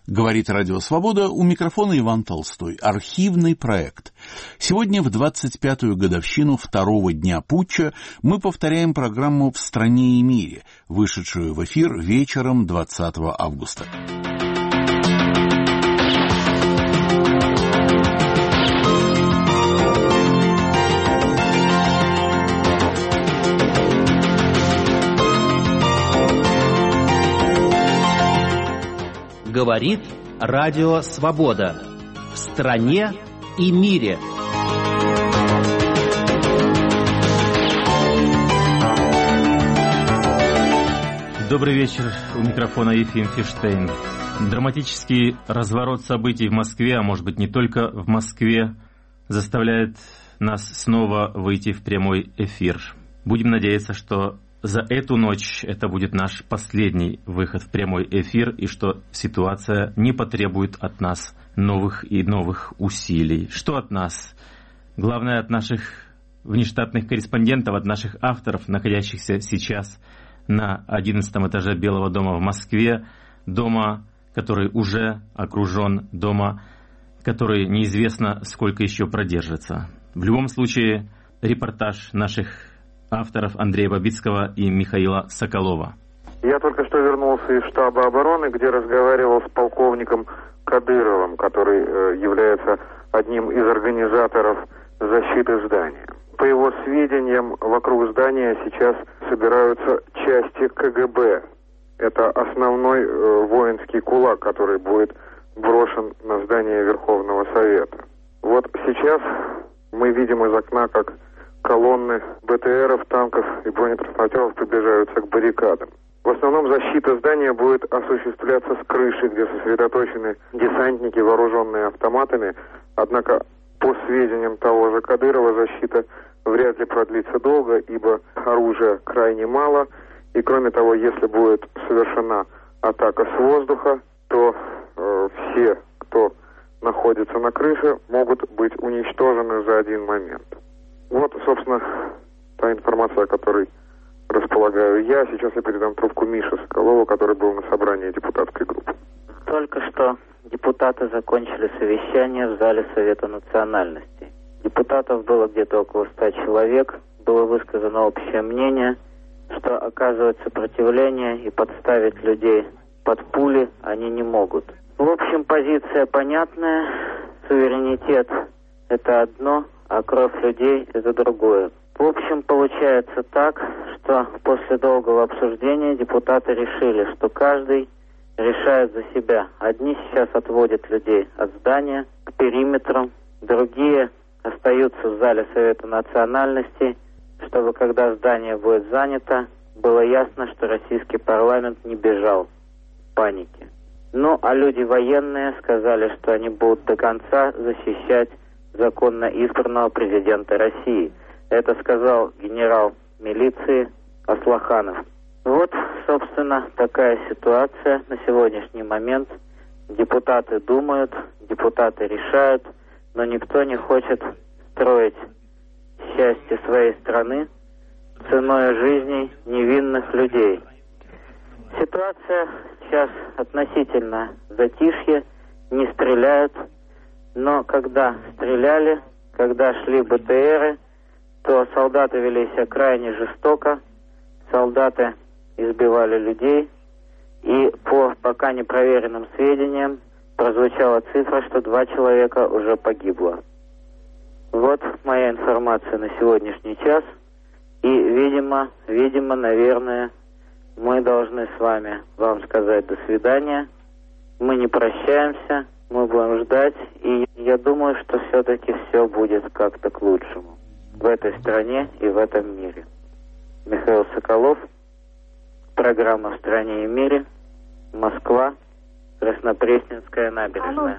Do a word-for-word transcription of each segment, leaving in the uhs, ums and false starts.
Говорит Радио Свобода, у микрофона Иван Толстой. Архивный проект. Сегодня в двадцать пятую годовщину второго дня путча мы повторяем программу «В стране и мире», вышедшую в эфир вечером двадцатого августа. Говорит Радио Свобода. В стране и мире. Добрый вечер. У микрофона Ефим Фиштейн. Драматический разворот событий в Москве, а может быть не только в Москве, заставляет нас снова выйти в прямой эфир. Будем надеяться, что за эту ночь это будет наш последний выход в прямой эфир, и что ситуация не потребует от нас новых и новых усилий. Что от нас? Главное, от наших внештатных корреспондентов, от наших авторов, находящихся сейчас на одиннадцатом этаже Белого дома в Москве, дома, который уже окружен, дома, который неизвестно сколько еще продержится. В любом случае, репортаж наших авторов Андрея Бабицкого и Михаила Соколова. Я только что вернулся из штаба обороны, где разговаривал с полковником Кадыровым, который э, является одним из организаторов защиты здания. По его сведениям, вокруг здания сейчас собираются части ка гэ бэ. Это основной э, воинский кулак, который будет брошен на здание Верховного Совета. Вот сейчас мы видим из окна, как колонны бэ тэ эров, танков и бронетранспортеров приближаются к баррикадам. В основном защита здания будет осуществляться с крыши, где сосредоточены десантники, вооруженные автоматами. Однако, по сведениям того же Кадырова, защита вряд ли продлится долго, ибо оружия крайне мало. И кроме того, если будет совершена атака с воздуха, то э, все, кто находится на крыше, могут быть уничтожены за один момент. Вот, собственно, та информация, о которой располагаю я. Сейчас я передам трубку Мише Соколову, который был на собрании депутатской группы. Только что депутаты закончили совещание в зале Совета национальностей. Депутатов было где-то около ста человек. Было высказано общее мнение, что оказывать сопротивление и подставить людей под пули они не могут. В общем, позиция понятная. Суверенитет – это одно, а кровь людей – это другое. В общем, получается так, что после долгого обсуждения депутаты решили, что каждый решает за себя. Одни сейчас отводят людей от здания к периметру, другие остаются в зале Совета национальностей, чтобы когда здание будет занято, было ясно, что российский парламент не бежал в панике. Ну, а люди военные сказали, что они будут до конца защищать законно избранного президента России. Это сказал генерал милиции Аслаханов. Вот, собственно, такая ситуация на сегодняшний момент. Депутаты думают, депутаты решают, но никто не хочет строить счастье своей страны ценой жизней невинных людей. Ситуация сейчас относительно затишье, не стреляют. Но когда стреляли, когда шли бэ тэ эры, то солдаты вели себя крайне жестоко. Солдаты избивали людей. И по пока непроверенным сведениям прозвучала цифра, что два человека уже погибло. Вот моя информация на сегодняшний час. И, видимо, видимо, наверное, мы должны с вами вам сказать до свидания. Мы не прощаемся. Мы будем ждать, и я думаю, что все-таки все будет как-то к лучшему в этой стране и в этом мире. Михаил Соколов, программа «В стране и мире», Москва, Краснопресненская набережная.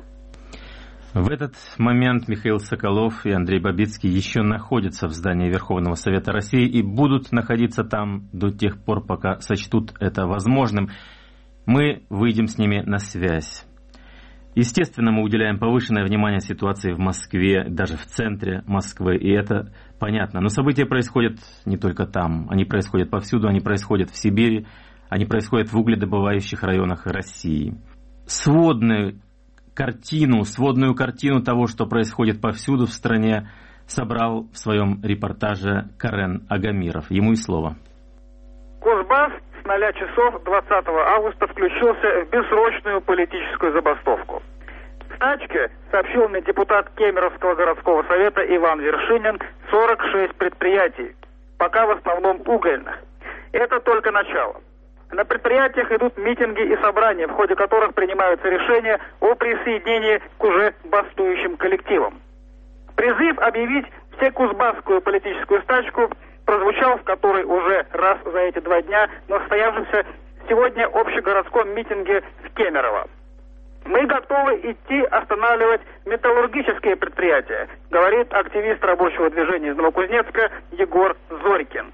В этот момент Михаил Соколов и Андрей Бабицкий еще находятся в здании Верховного Совета России и будут находиться там до тех пор, пока сочтут это возможным. Мы выйдем с ними на связь. Естественно, мы уделяем повышенное внимание ситуации в Москве, даже в центре Москвы, и это понятно. Но события происходят не только там, они происходят повсюду, они происходят в Сибири, они происходят в угледобывающих районах России. сводную картину, сводную картину того, что происходит повсюду в стране, собрал в своем репортаже Карен Агамиров. Ему и слово. Кузбасс с ноля часов двадцатого августа включился в бессрочную политическую забастовку. В стачке, сообщил мне депутат Кемеровского городского совета Иван Вершинин, сорок шесть предприятий, пока в основном угольных. Это только начало. На предприятиях идут митинги и собрания, в ходе которых принимаются решения о присоединении к уже бастующим коллективам. Призыв объявить всекузбасскую политическую стачку прозвучал в которой уже раз за эти два дня на состоявшемся сегодня общегородском митинге в Кемерово. Мы готовы идти останавливать металлургические предприятия, говорит активист рабочего движения из Новокузнецка Егор Зорькин.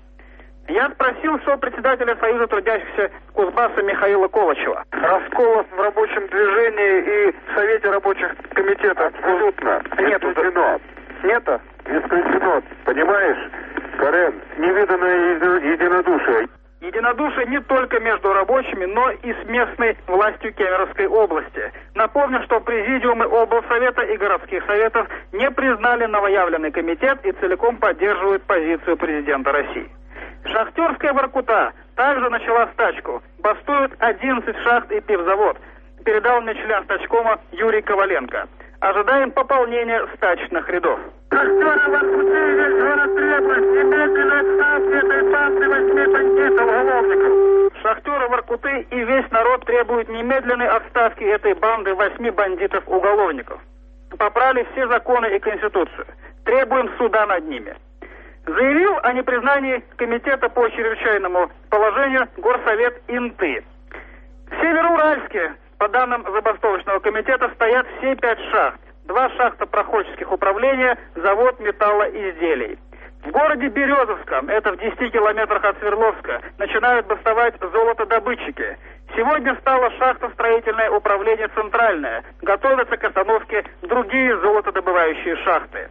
Я спросил сопредседателя Союза трудящихся Кузбасса Михаила Колычева. Расколов в рабочем движении и в Совете рабочих комитетов абсолютно нет. Исключено. Нету? Исключено. Понимаешь, Карен, невиданное единодушие. Единодушие не только между рабочими, но и с местной властью Кемеровской области. Напомню, что президиумы облсовета и городских советов не признали новоявленный комитет и целиком поддерживают позицию президента России. Шахтерская Воркута также начала стачку. Бастуют одиннадцать шахт и пивзавод, передал мне член стачкома Юрий Коваленко. Ожидаем пополнения стачных рядов. Шахтеры Воркуты весь город требуют немедленной отставки этой банды восьми бандитов уголовников. Шахтеры Воркуты и весь народ требуют немедленной отставки этой банды восьми бандитов-уголовников. Попрали все законы и конституцию. Требуем суда над ними. Заявил о непризнании комитета по чрезвычайному положению Горсовет Инты. В Североуральске, по данным забастовочного комитета, стоят все пять шахт. Два шахта проходческих управления, завод металлоизделий. В городе Березовском, это в десяти километрах от Свердловска, начинают бастовать золотодобытчики. Сегодня стало шахтостроительное управление «Центральное». Готовятся к остановке другие золотодобывающие шахты.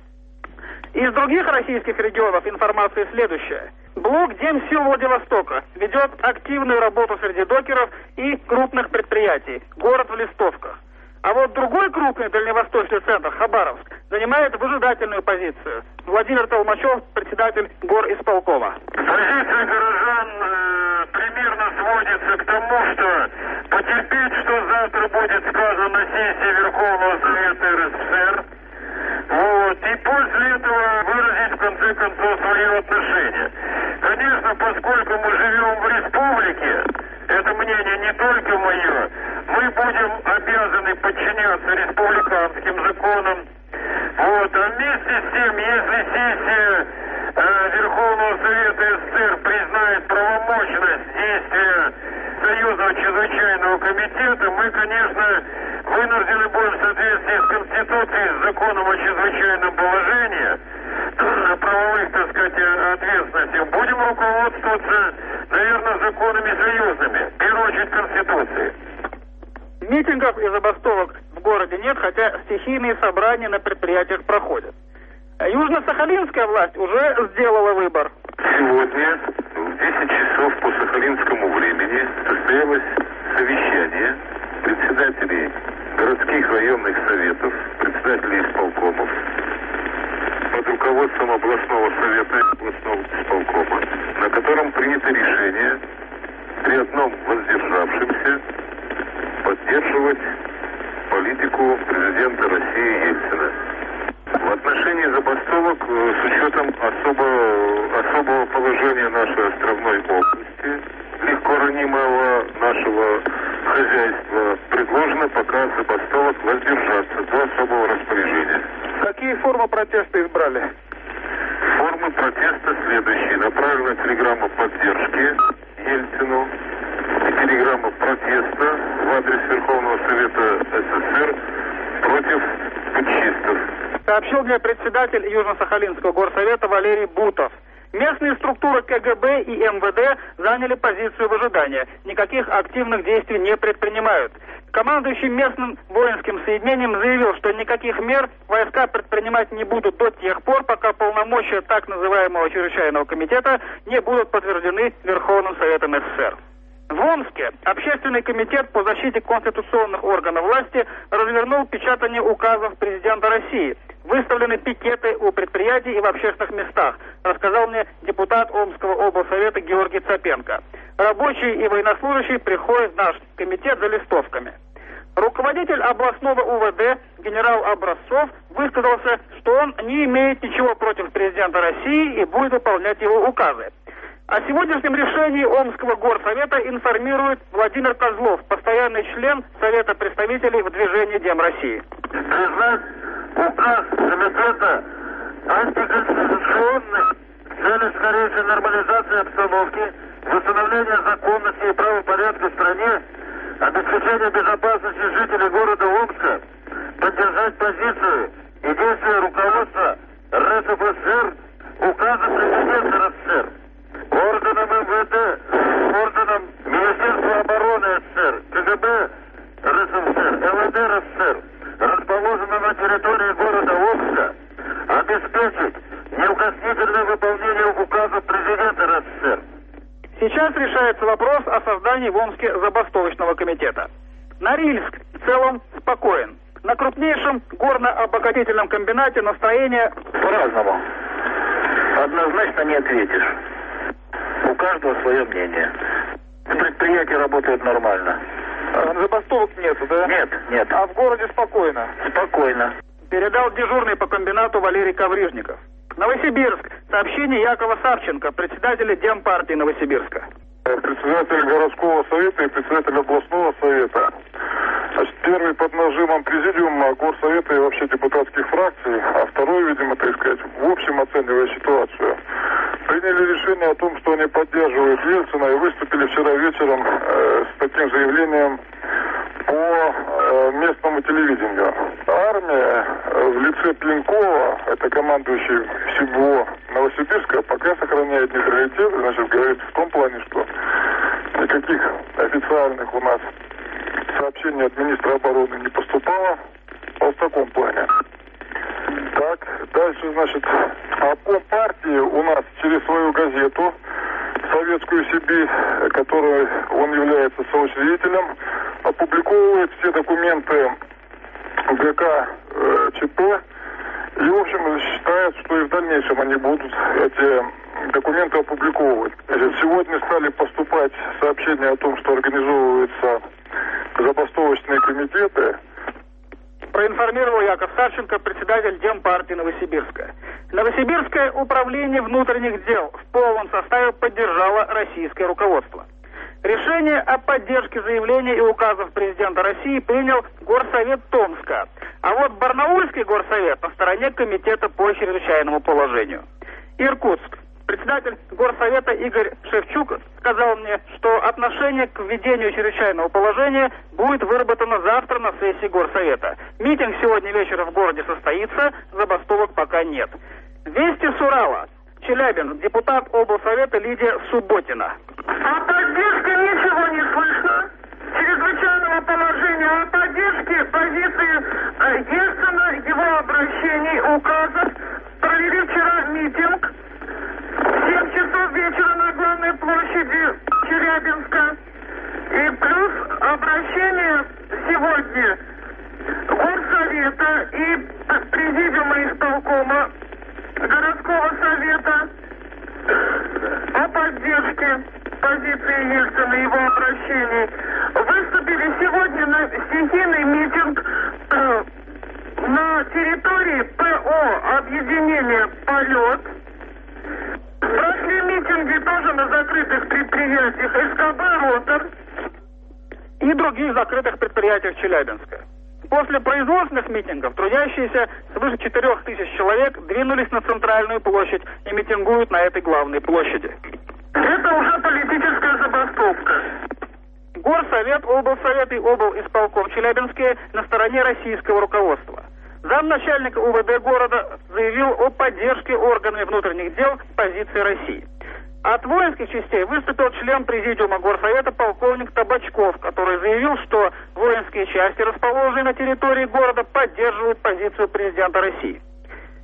Из других российских регионов информация следующая. Блок Демсил Владивостока ведет активную работу среди докеров и крупных предприятий. Город в листовках. А вот другой крупный дальневосточный центр, Хабаровск, занимает выжидательную позицию. Владимир Толмачев, председатель горисполкома. Позиция горожан э, примерно сводится к тому, что потерпеть, что завтра будет сказано на сессии Верховного Совета РСФСР, вот, и после этого выразить в конце концов свое отношение. Конечно, поскольку мы живем в республике, это мнение не только мое, мы будем обязаны подчиняться республиканским законам. Вот, а вместе с тем, если сессия э, Верховного Совета СССР признает правомочность действия Союзного чрезвычайного комитета, мы, конечно, вынуждены будем в соответствии с Конституцией, с законом о чрезвычайном положении, о правовых, так сказать, ответственностях, будем руководствоваться, наверное, законами союзными, в первую очередь Конституцией. Митингов и забастовок в городе нет, хотя стихийные собрания на предприятиях проходят. Южно-Сахалинская власть уже сделала выбор. Сегодня в десять часов по сахалинскому времени состоялось совещание председателей городских районных советов, председателей исполкомов под руководством областного совета и областного исполкома, на котором принято решение при одном воздержавшемся поддерживать политику президента России Ельцина. В отношении забастовок, с учетом особо, особого положения нашей островной области, легко ранимого нашего хозяйства, предложено пока от забастовок воздержаться до особого распоряжения. Какие формы протеста избрали? Формы протеста следующие. Направлена телеграмма поддержки Ельцину и телеграмма протеста в адрес Верховного Совета СССР против путчистов. Сообщил мне председатель Южно-Сахалинского горсовета Валерий Бутов. Местные структуры КГБ и МВД заняли позицию в ожидании. Никаких активных действий не предпринимают. Командующий местным воинским соединением заявил, что никаких мер войска предпринимать не будут до тех пор, пока полномочия так называемого чрезвычайного комитета не будут подтверждены Верховным Советом СССР. В Омске Общественный комитет по защите конституционных органов власти развернул печатание указов президента России. Выставлены пикеты у предприятий и в общественных местах, рассказал мне депутат Омского облсовета Георгий Цапенко. Рабочие и военнослужащие приходят в наш комитет за листовками. Руководитель областного УВД генерал Образцов высказался, что он не имеет ничего против президента России и будет выполнять его указы. О сегодняшнем решении Омского горсовета информирует Владимир Козлов, постоянный член Совета представителей в движении Дем России. Признать указ комитета антиконституционным в целях скорейшей нормализации обстановки, восстановления законности и правопорядка в стране, обеспечения безопасности жителей города Омска, поддержать позицию и действия руководства РСФСР, указа президента РСФСР, органам МВД, органам Министерства обороны СССР, КГБ РСФСР, МВД РСФСР, расположенным на территории города Омска, обеспечить неукоснительное выполнение указов президента РСФСР. Сейчас решается вопрос о создании в Омске забастовочного комитета. Норильск в целом спокоен. На крупнейшем горно-обогатительном комбинате настроение по-разному. Однозначно не ответишь. У каждого свое мнение. Предприятия работают нормально. А забастовок нету, да? Нет, нет. А в городе спокойно? Спокойно. Передал дежурный по комбинату Валерий Коврижников. Новосибирск. Сообщение Якова Савченко, председателя Демпартии Новосибирска. Председатель городского совета и председатель областного совета. Значит, первый под нажимом президиума горсовета и вообще депутатских фракций, а второй, видимо, так сказать, в общем оценивая ситуацию, приняли решение о том, что они поддерживают Ельцина и выступили вчера вечером э, с таким заявлением по э, местному телевидению. Армия э, в лице Пленкова, это командующий всего Новосибирска, пока сохраняет нейтралитет, значит, говорит в том плане, что никаких официальных у нас сообщений от министра обороны не поступало. Вот в таком плане. Так, дальше, значит, обком партии у нас через свою газету «Советскую Сибирь», которой он является соучредителем, опубликовывает все документы ГК э, ЧП. И, в общем, считает, что и в дальнейшем они будут эти документы опубликовывать. Значит, сегодня стали поступать сообщения о том, что организовываются забастовочные комитеты. Проинформировал Яков Савченко, председатель Демпартии Новосибирска. Новосибирское управление внутренних дел в полном составе поддержало российское руководство. Решение о поддержке заявления и указов президента России принял Горсовет Томска. А вот Барнаульский горсовет на стороне комитета по чрезвычайному положению. Иркутск. Председатель горсовета Игорь Шевчук сказал мне, что отношение к введению чрезвычайного положения будет выработано завтра на сессии горсовета. Митинг сегодня вечером в городе состоится, забастовок пока нет. Вести с Урала. Челябинск. Депутат облсовета Лидия Субботина. О поддержке ничего не слышно. Чрезвычайного положения, о поддержке позиции Ельцина, его обращений, указов. Провели вчера митинг в семь часов вечера на главной площади Челябинска. И плюс обращение сегодня горсовета и президиума исполкома городского совета о поддержке позиции Ельцина и его обращений. Выступили сегодня на стихийный митинг э, на территории ПО объединения «Полет». Прошли митинги тоже на закрытых предприятиях СКБ «Ротор» и других закрытых предприятиях Челябинска. После производственных митингов трудящиеся свыше четырех тысяч человек двинулись на центральную площадь и митингуют на этой главной площади. Это уже политическая забастовка. Горсовет, облсовет и облисполком Челябинске на стороне российского руководства. Замначальника УВД города заявил о поддержке органами внутренних дел позиции России. От воинских частей выступил член президиума горсовета полковник Табачков, который заявил, что воинские части, расположенные на территории города, поддерживают позицию президента России.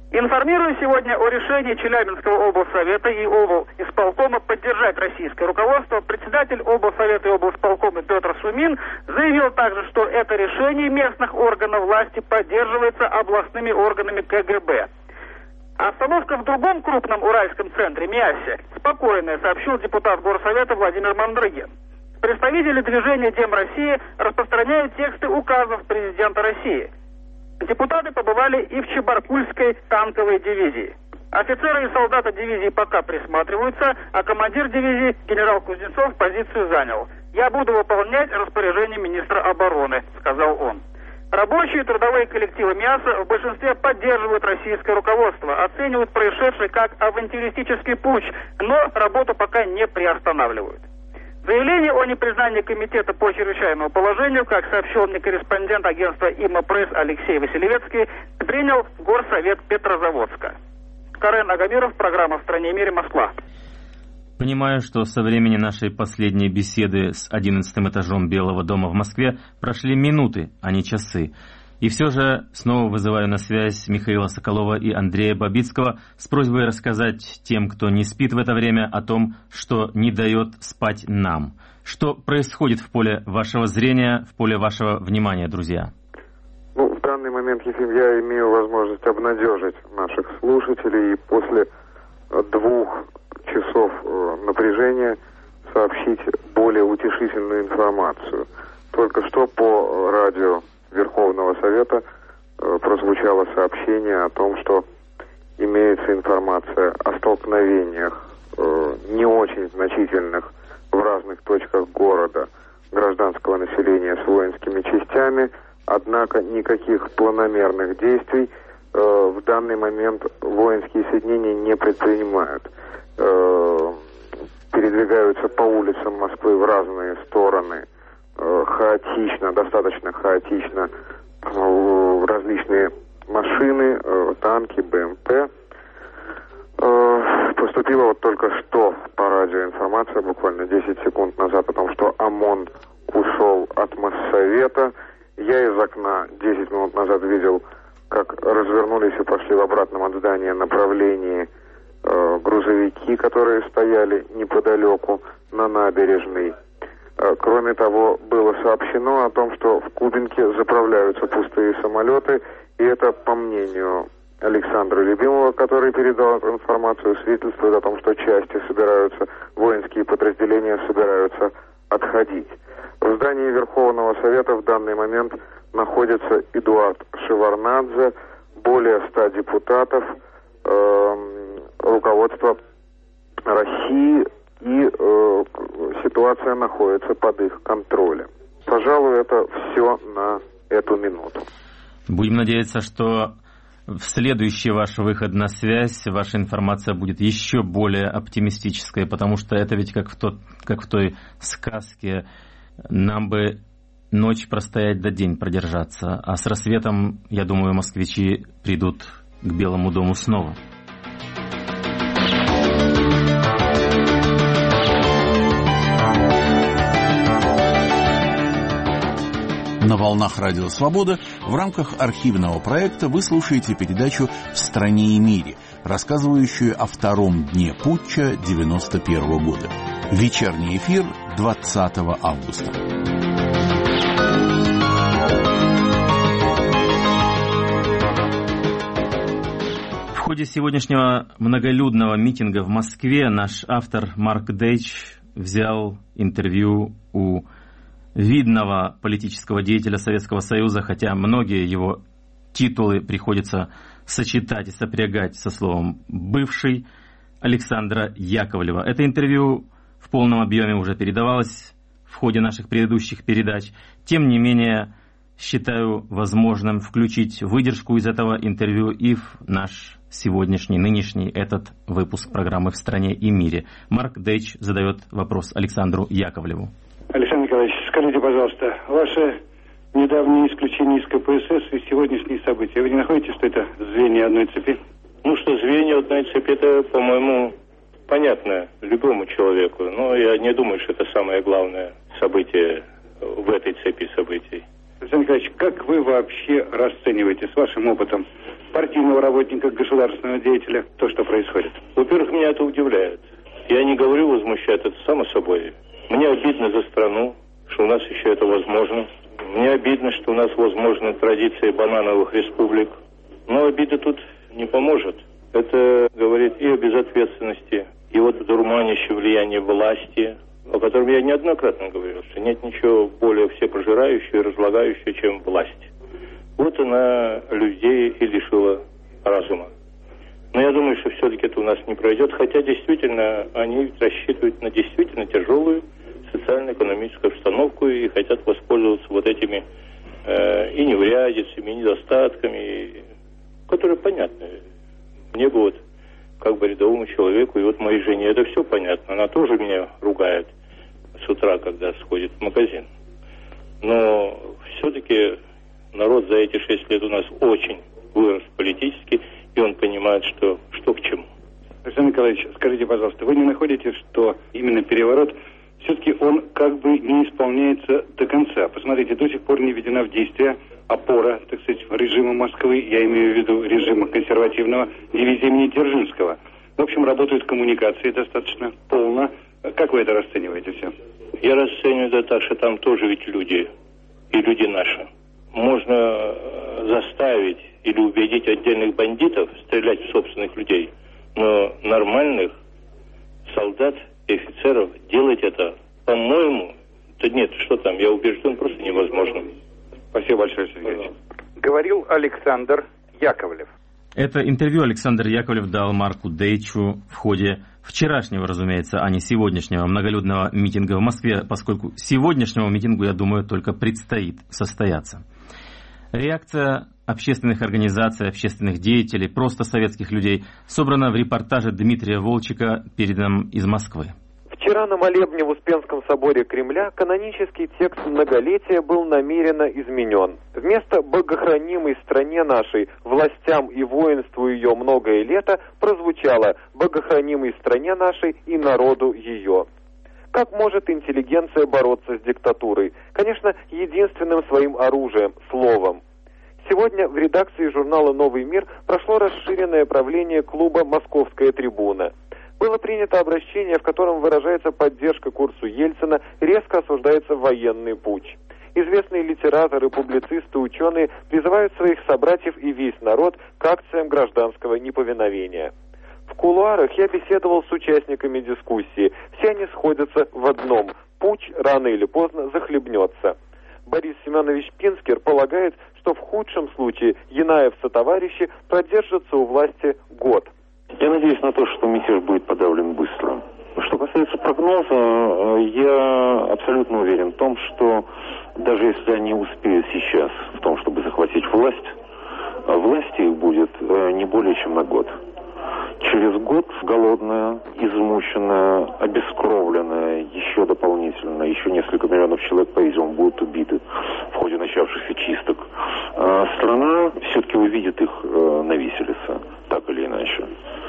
Информирую сегодня о решении Челябинского облсовета и облисполкома поддержать российское руководство. Председатель облсовета и облисполкома Петр Сумин заявил также, что это решение местных органов власти поддерживается областными органами ка гэ бэ. Обстановка в другом крупном уральском центре, Миасе, спокойная, сообщил депутат Горсовета Владимир Мандрыгин. Представители движения «Дем России» распространяют тексты указов президента России. Депутаты побывали и в Чебаркульской танковой дивизии. Офицеры и солдаты дивизии пока присматриваются, а командир дивизии генерал Кузнецов позицию занял. «Я буду выполнять распоряжение министра обороны», — сказал он. Рабочие и трудовые коллективы МИАСа в большинстве поддерживают российское руководство, оценивают происшедшее как авантюристический путч, но работу пока не приостанавливают. Заявление о непризнании комитета по чрезвычайному положению, как сообщил мне корреспондент агентства «Имапресс» Алексей Василевецкий, принял Горсовет Петрозаводска. Карен Агамиров, программа «В стране и мире», Москва. Понимаю, что со времени нашей последней беседы с одиннадцатым этажом Белого дома в Москве прошли минуты, а не часы. И все же снова вызываю на связь Михаила Соколова и Андрея Бабицкого с просьбой рассказать тем, кто не спит в это время, о том, что не дает спать нам. Что происходит в поле вашего зрения, в поле вашего внимания, друзья? Ну, в данный момент, Ефим, я имею возможность обнадежить наших слушателей и после двух часов напряжения сообщить более утешительную информацию. Только что по радио Верховного Совета э, прозвучало сообщение о том, что имеется информация о столкновениях э, не очень значительных в разных точках города гражданского населения с воинскими частями, однако никаких планомерных действий э, в данный момент воинские соединения не предпринимают. Э, передвигаются по улицам Москвы в разные стороны, хаотично, достаточно хаотично, различные машины, танки, бэ эм пэ. Поступила вот только что по радио информация, буквально десять секунд назад, о том, что ОМОН ушел от Моссовета. Я из окна десять минут назад видел, как развернулись и пошли в обратном от здания направлении грузовики, которые стояли неподалеку на набережной. Кроме того, было сообщено о том, что в Кубинке заправляются пустые самолеты, и это, по мнению Александра Любимова, который передал эту информацию, свидетельствует о том, что части собираются, воинские подразделения собираются отходить. В здании Верховного Совета в данный момент находится Эдуард Шеварднадзе, более ста депутатов, э, руководство России, и э, ситуация находится под их контролем. Пожалуй, это все на эту минуту. Будем надеяться, что в следующий ваш выход на связь ваша информация будет еще более оптимистической, потому что это ведь как в, тот, как в той сказке, нам бы ночь простоять да день продержаться, а с рассветом, я думаю, москвичи придут к Белому дому снова. На волнах Радио Свобода в рамках архивного проекта вы слушаете передачу «В стране и мире», рассказывающую о втором дне путча девяносто первого года. Вечерний эфир двадцатого августа. В ходе сегодняшнего многолюдного митинга в Москве наш автор Марк Дейч взял интервью у видного политического деятеля Советского Союза, хотя многие его титулы приходится сочетать и сопрягать со словом «бывший», Александра Яковлева. Это интервью в полном объеме уже передавалось в ходе наших предыдущих передач. Тем не менее, считаю возможным включить выдержку из этого интервью и в наш сегодняшний, нынешний этот выпуск программы «В стране и мире». Марк Дейч задает вопрос Александру Яковлеву. Александр Николаевич, скажите, пожалуйста, ваше недавнее исключение из ка пэ эс эс и сегодняшние события, вы не находите, что это звенья одной цепи? Ну, что звенья одной цепи, это, по-моему, понятно любому человеку, но я не думаю, что это самое главное событие в этой цепи событий. Александр Николаевич, как вы вообще расцениваете с вашим опытом партийного работника, государственного деятеля, то, что происходит? Во-первых, меня это удивляет. Я не говорю возмущать, это само собой. Мне обидно за страну, что у нас еще это возможно. Мне обидно, что у нас возможны традиции банановых республик. Но обида тут не поможет. Это говорит и о безответственности, и вот дурманящее влияние власти, о котором я неоднократно говорил, что нет ничего более всепожирающего и разлагающего, чем власть. Вот она людей и лишила разума. Но я думаю, что все-таки это у нас не пройдет, хотя действительно они рассчитывают на действительно тяжелую социально-экономическую обстановку и хотят воспользоваться вот этими э, и неурядицами, и недостатками, которые понятны. Мне бы вот, как бы рядовому человеку, и вот моей жене это все понятно. Она тоже меня ругает с утра, когда сходит в магазин. Но все-таки народ за эти шесть лет у нас очень вырос политически, и он понимает, что, что к чему. Александр Николаевич, скажите, пожалуйста, вы не находите, что именно переворот, все-таки он как бы не исполняется до конца? Посмотрите, до сих пор не введена в действие опора, так сказать, режима Москвы, я имею в виду режима консервативного, дивизии имени Дзержинского. В общем, работают коммуникации достаточно полно. Как вы это расцениваете все? Я расцениваю это так, что там тоже ведь люди, и люди наши. Можно заставить или убедить отдельных бандитов стрелять в собственных людей, но нормальных солдат и офицеров делать это, по-моему, да нет, что там, я убежден, просто невозможно. Спасибо большое, Сергей. Говорил Александр Яковлев. Это интервью Александр Яковлев дал Марку Дейчу в ходе вчерашнего, разумеется, а не сегодняшнего многолюдного митинга в Москве, поскольку сегодняшнему митингу, я думаю, только предстоит состояться. Реакция общественных организаций, общественных деятелей, просто советских людей собрана в репортаже Дмитрия Волчика, переданном из Москвы. Вчера на молебне в Успенском соборе Кремля канонический текст многолетия был намеренно изменен. Вместо «богохранимой стране нашей, властям и воинству ее многое лето» прозвучало «богохранимой стране нашей и народу ее». Как может интеллигенция бороться с диктатурой? Конечно, единственным своим оружием – словом. Сегодня в редакции журнала «Новый мир» прошло расширенное правление клуба «Московская трибуна». Было принято обращение, в котором выражается поддержка курсу Ельцина, резко осуждается военный путч. Известные литераторы, публицисты, ученые призывают своих собратьев и весь народ к акциям гражданского неповиновения. В кулуарах я беседовал с участниками дискуссии. Все они сходятся в одном – путч рано или поздно захлебнется. Борис Семенович Пинскер полагает, что в худшем случае Янаев сотоварищи продержатся у власти год. Я надеюсь на то, что мятеж будет подавлен быстро. Что касается прогноза, я абсолютно уверен в том, что даже если они успеют сейчас в том, чтобы захватить власть, власти их будет не более чем на год. Через год голодная, измученная, обескровленная, еще дополнительно, еще несколько миллионов человек, по-видимому, будут убиты в ходе начавшихся чисток. Страна все-таки увидит их на виселице, так или иначе.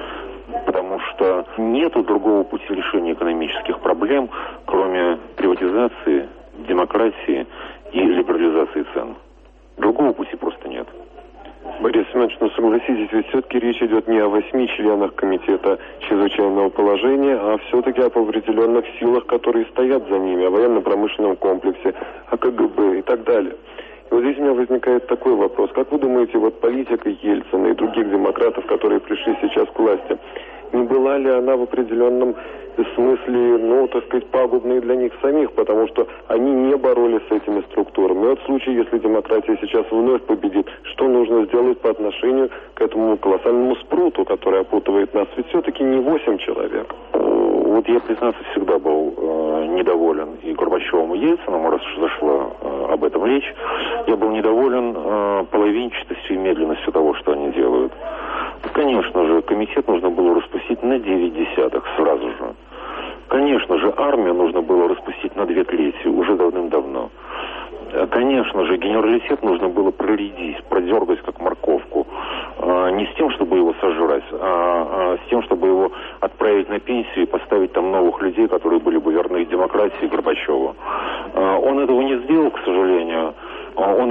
Потому что нет другого пути решения экономических проблем, кроме приватизации, демократии и либерализации цен. Другого пути просто нет. Борис Семенович, ну согласитесь, ведь все-таки речь идет не о восьми членах комитета чрезвычайного положения, а все-таки об определенных силах, которые стоят за ними, о военно-промышленном комплексе, о КГБ и так далее. И вот здесь у меня возникает такой вопрос. Как вы думаете, вот политика Ельцина и других демократов, которые пришли сейчас к власти, не была ли она в определенном смысле, ну, так сказать, пагубной для них самих, потому что они не боролись с этими структурами. И вот в случае, если демократия сейчас вновь победит, что нужно сделать по отношению к этому колоссальному спруту, который опутывает нас? Ведь все-таки не восемь человек. Вот я, признаться, всегда был э, недоволен и Горбачевым, и Ельциным, раз уж зашла э, об этом речь. Я был недоволен э, половинчатостью и медленностью того, что они делают. Конечно же, комитет нужно было распустить на девять десятых сразу же. Конечно же, армию нужно было распустить на две трети уже давным-давно. Конечно же, генералитет нужно было проредить, продергать как морковку. Не с тем, чтобы его сожрать, а с тем, чтобы его отправить на пенсию и поставить там новых людей, которые были бы верны демократии и Горбачеву. Он этого не сделал, к сожалению. Он играл в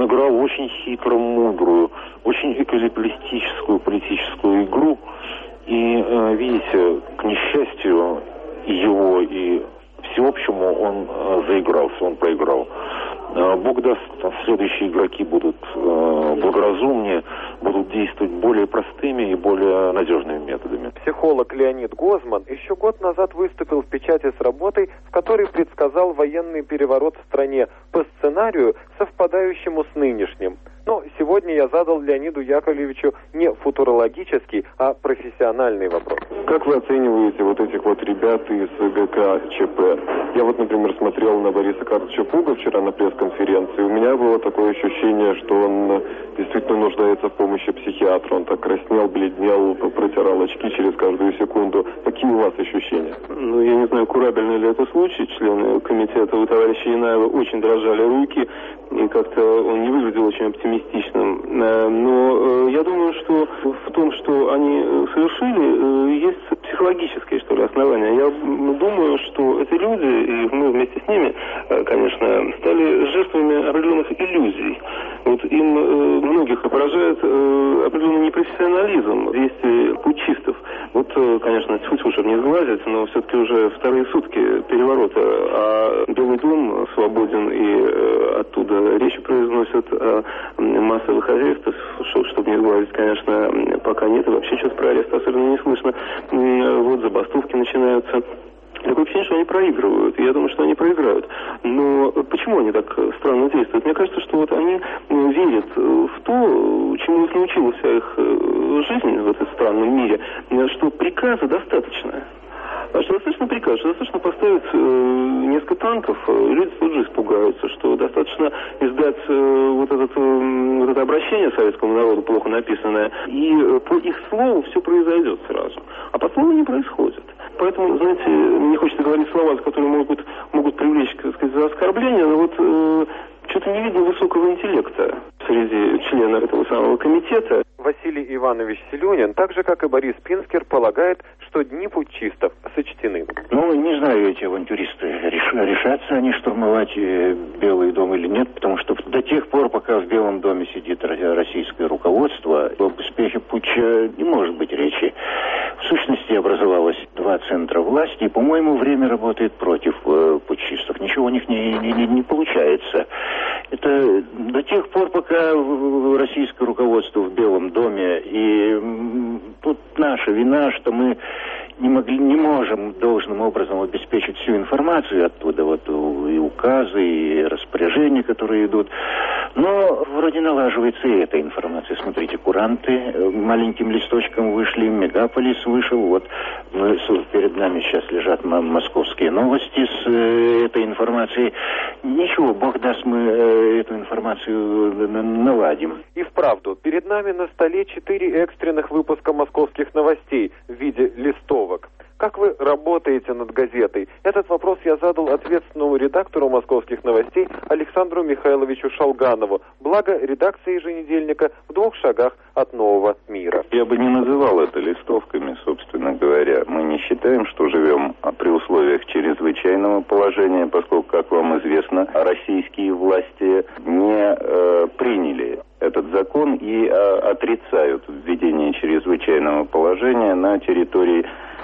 очень хитрую, мудрую, очень эквилибристическую политическую игру. И, э, видите, к несчастью его и всеобщему он э, заигрался, он проиграл. Э, Бог даст, следующие игроки будут э, благоразумнее, будут действовать более простыми и более надежными методами. Психолог Леонид Гозман еще год назад выступил в печати с работой, в которой предсказал военный переворот в стране по сценарию, совпадающему с нынешним. Но сегодня я задал Леониду Яковлевичу не футурологический, а профессиональный вопрос. Как вы оцениваете вот этих вот ребят из ГК ЧП? Я вот, например, смотрел на Бориса Карловича Пуга вчера на пресс-конференции. У меня было такое ощущение, что он действительно нуждается в помощи психиатра. Он так краснел, бледнел, протирал очки через каждую секунду. Какие у вас ощущения? Ну, я не знаю, курабельный ли это случай. Члены комитета у товарища Янаева очень дрожали руки, и как-то он не выглядел очень оптимистичным. Но я думаю, что в том, что они совершили, есть психологическое, что ли, основание. Я думаю, что эти люди, и мы вместе с ними, конечно, стали жертвами определенных иллюзий. Вот им многих поражает определенный непрофессионализм действий путчистов. Вот, конечно, тьфу-тьфу, чтобы не сглазить, но все-таки уже вторые сутки переворота, а Белый дом свободен, и оттуда речи произносят о массовых арестах, чтобы не сглазить, конечно, пока нет, и вообще что-то про арест особенно не слышно. Вот забастовки начинаются. Такое ощущение, что они проигрывают, и я думаю, что они проиграют. Но почему они так странно действуют? Мне кажется, что вот они верят в то, чему их научила вся их жизнь в этом странном мире, что приказа достаточно. Что достаточно приказ, что достаточно поставить э, несколько танков, и люди тут же испугаются, что достаточно издать э, вот, этот, э, вот это обращение советскому народу, плохо написанное, и э, по их слову все произойдет сразу. А по слову не происходит. Поэтому, знаете, не хочется говорить слова, которые могут, могут привлечь, так сказать, за оскорбление, но вот э, что-то не видно высокого интеллекта среди членов этого самого комитета. Василий Иванович Селюнин, так же, как и Борис Пинскер, полагает, что дни путчистов сочтены. Ну, не знаю, эти авантюристы, реш, решатся они штурмовать Белый дом или нет, потому что до тех пор, пока в Белом доме сидит российское руководство, об успехе путча не может быть речи. В сущности, образовалось два центра власти, и, по-моему, время работает против э, путчистов. Ничего у них не, не, не получается. Это до тех пор, пока российское руководство в Белом доме, и тут наша вина, что мы не могли, не можем должным образом обеспечить всю информацию оттуда, вот и указы, и распоряжения, которые идут. Но вроде налаживается и эта информация. Смотрите, куранты маленьким листочком вышли, Мегаполис вышел, вот мы, перед нами сейчас лежат московские новости с э, этой информацией. Ничего, Бог даст, мы э, эту информацию наладим. И вправду, перед нами на столе четыре экстренных выпуска московских новостей в виде листовок. Как вы работаете над газетой? Этот вопрос я задал ответственному редактору «Московских новостей» Александру Михайловичу Шалганову. Благо, редакция еженедельника в двух шагах от нового мира. Я бы не называл это листовками, собственно говоря. Мы не считаем, что живем при условиях чрезвычайного положения, поскольку, как вам известно, российские власти не э, приняли этот закон и э, отрицают введение чрезвычайного положения на территории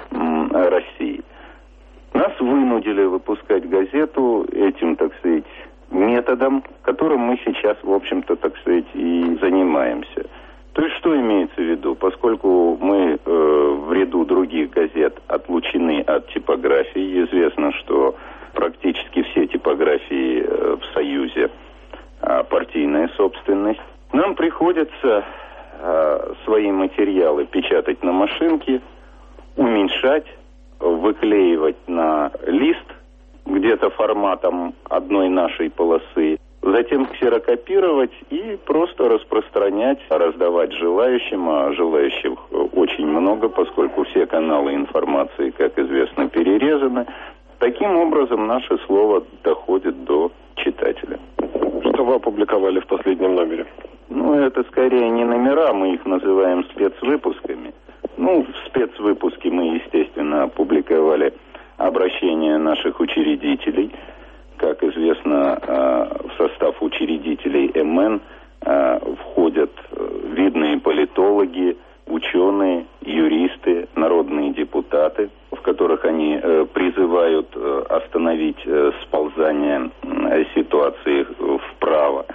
России. Нас вынудили выпускать газету этим, так сказать, методом, которым мы сейчас, в общем-то, так сказать, и занимаемся. То есть, что имеется в виду? Поскольку мы э, в ряду других газет отлучены от типографии, известно, что практически все типографии э, в Союзе э, партийная собственность, нам приходится э, свои материалы печатать на машинке, уменьшать, выклеивать на лист где-то форматом одной нашей полосы, затем ксерокопировать и просто распространять, раздавать желающим, а желающих очень много, поскольку все каналы информации, как известно, перерезаны. Таким образом, наше слово доходит до читателя. Что вы опубликовали в последнем номере? Ну, это скорее не номера, мы их называем спецвыпусками. Ну, в спецвыпуске мы, естественно, опубликовали обращение наших учредителей. Как известно, в состав учредителей эм эн входят видные политологи, ученые, юристы, народные депутаты, в которых они призывают остановить сползание ситуации вправо.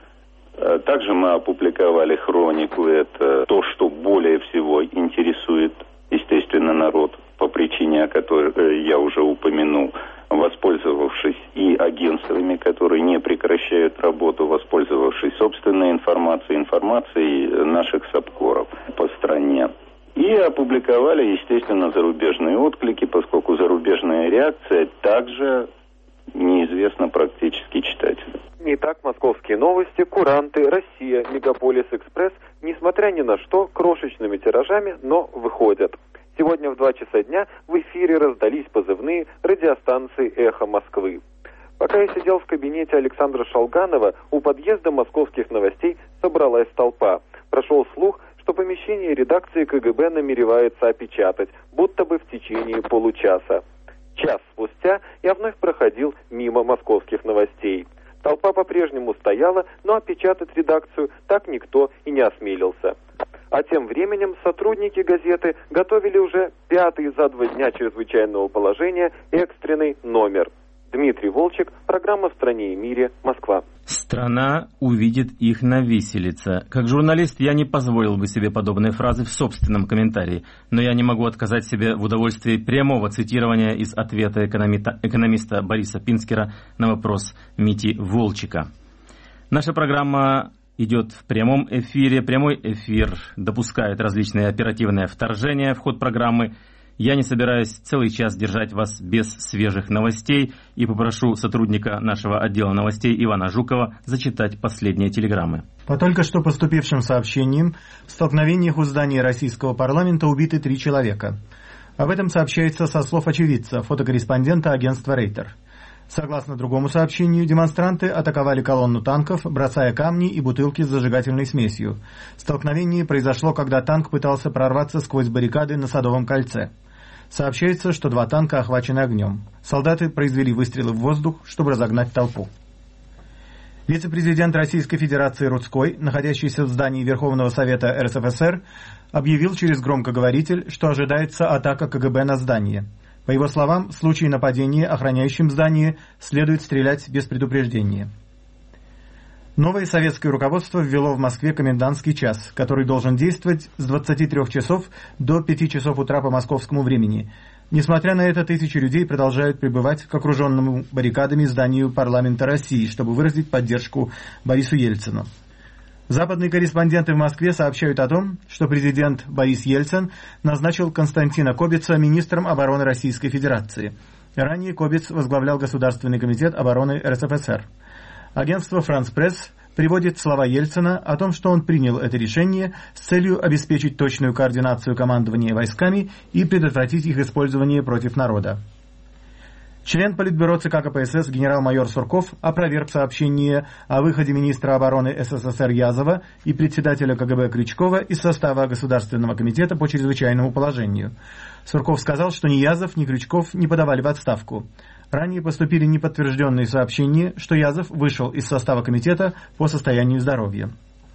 Также мы опубликовали хронику. Это то, что более всего интересует, естественно, народ, по причине, о которой я уже упомянул, воспользовавшись и агентствами, которые не прекращают работу, воспользовавшись собственной информацией, информацией наших САПКОРов по стране. И опубликовали, естественно, зарубежные отклики, поскольку зарубежная реакция также неизвестна практически читателю. Итак, московские новости, куранты, Россия, Мегаполис Экспресс, несмотря ни на что, крошечными тиражами, но выходят. Сегодня в два часа дня в эфире раздались позывные радиостанции «Эхо Москвы». Пока я сидел в кабинете Александра Шалганова, у подъезда московских новостей собралась толпа. Прошел слух, что помещение редакции КГБ намеревается опечатать, будто бы в течение получаса. Час спустя я вновь проходил мимо московских новостей. Толпа по-прежнему стояла, но опечатать редакцию так никто и не осмелился. А тем временем сотрудники газеты готовили уже пятый за два дня чрезвычайного положения экстренный номер. Дмитрий Волчек, программа «В стране и мире», Москва. Страна увидит их на виселице. Как журналист я не позволил бы себе подобные фразы в собственном комментарии, но я не могу отказать себе в удовольствии прямого цитирования из ответа экономиста, экономиста Бориса Пинскера на вопрос Мити Волчека. Наша программа идет в прямом эфире. Прямой эфир допускает различные оперативные вторжения в ход программы. Я не собираюсь целый час держать вас без свежих новостей и попрошу сотрудника нашего отдела новостей Ивана Жукова зачитать последние телеграммы. По только что поступившим сообщениям, в столкновениях у здания российского парламента убиты три человека. Об этом сообщается со слов очевидца, фотокорреспондента агентства «Рейтер». Согласно другому сообщению, демонстранты атаковали колонну танков, бросая камни и бутылки с зажигательной смесью. Столкновение произошло, когда танк пытался прорваться сквозь баррикады на Садовом кольце. Сообщается, что два танка охвачены огнем. Солдаты произвели выстрелы в воздух, чтобы разогнать толпу. Вице-президент Российской Федерации Рудской, находящийся в здании Верховного Совета эр эс эф эс эр, объявил через громкоговоритель, что ожидается атака ка гэ бэ на здание. По его словам, в случае нападения охраняющим здание следует стрелять без предупреждения. Новое советское руководство ввело в Москве комендантский час, который должен действовать с двадцати трёх часов до пяти часов утра по московскому времени. Несмотря на это, тысячи людей продолжают прибывать к окруженному баррикадами зданию парламента России, чтобы выразить поддержку Борису Ельцину. Западные корреспонденты в Москве сообщают о том, что президент Борис Ельцин назначил Константина Кобица министром обороны Российской Федерации. Ранее Кобиц возглавлял Государственный комитет обороны эр эс эф эс эр. Агентство «Франс Пресс» приводит слова Ельцина о том, что он принял это решение с целью обеспечить точную координацию командования войсками и предотвратить их использование против народа. Член Политбюро ЦК ка пэ эс эс генерал-майор Сурков опроверг сообщение о выходе министра обороны эс эс эс эр Язова и председателя ка гэ бэ Крючкова из состава Государственного комитета по чрезвычайному положению. Сурков сказал, что ни Язов, ни Крючков не подавали в отставку. Ранее поступили неподтвержденные сообщения, что Язов вышел из состава комитета по состоянию здоровья.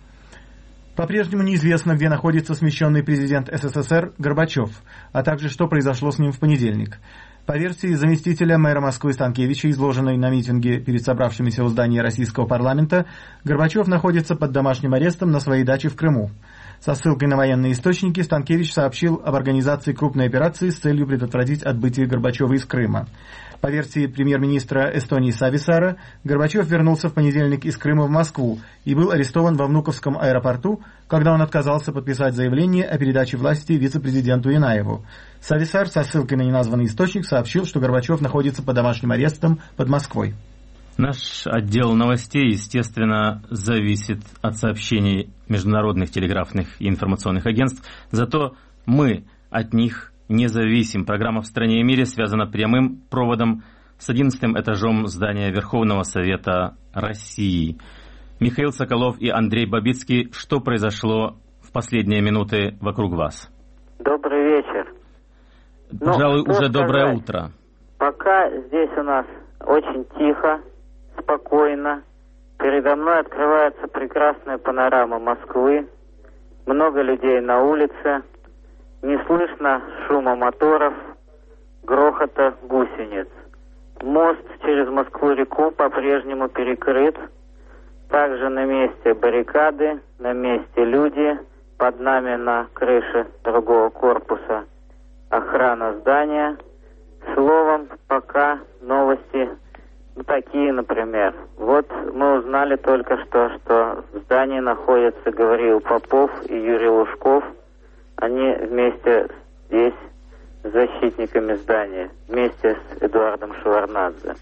По-прежнему неизвестно, где находится смещенный президент эс эс эс эр Горбачев, а также что произошло с ним в понедельник. По версии заместителя мэра Москвы Станкевича, изложенной на митинге перед собравшимися у здания российского парламента, Горбачев находится под домашним арестом на своей даче в Крыму. Со ссылкой на военные источники Станкевич сообщил об организации крупной операции с целью предотвратить отбытие Горбачева из Крыма. По версии премьер-министра Эстонии Сависара, Горбачев вернулся в понедельник из Крыма в Москву и был арестован во Внуковском аэропорту, когда он отказался подписать заявление о передаче власти вице-президенту Янаеву. Сависар со ссылкой на неназванный источник сообщил, что Горбачев находится под домашним арестом под Москвой. Наш отдел новостей, естественно, зависит от сообщений международных телеграфных и информационных агентств, зато мы от них не зависим. Программа «В стране и мире» связана прямым проводом с одиннадцатым этажом здания Верховного Совета России. Михаил Соколов и Андрей Бабицкий, что произошло в последние минуты вокруг вас? Добрый вечер. Пожалуй, ну, уже сказать? Доброе утро. Пока здесь у нас очень тихо, спокойно, Передо мной открывается прекрасная панорама Москвы. Много людей на улице. Не слышно шума моторов, грохота гусениц. Мост через Москву-реку по-прежнему перекрыт. Также на месте баррикады, на месте люди. Под нами на крыше другого корпуса охрана здания. Словом, пока новости такие, например. Вот мы узнали только что, что в здании находятся Гавриил Попов и Юрий Лужков. Они вместе здесь с защитниками здания, вместе с Эдуардом Шеварднадзе.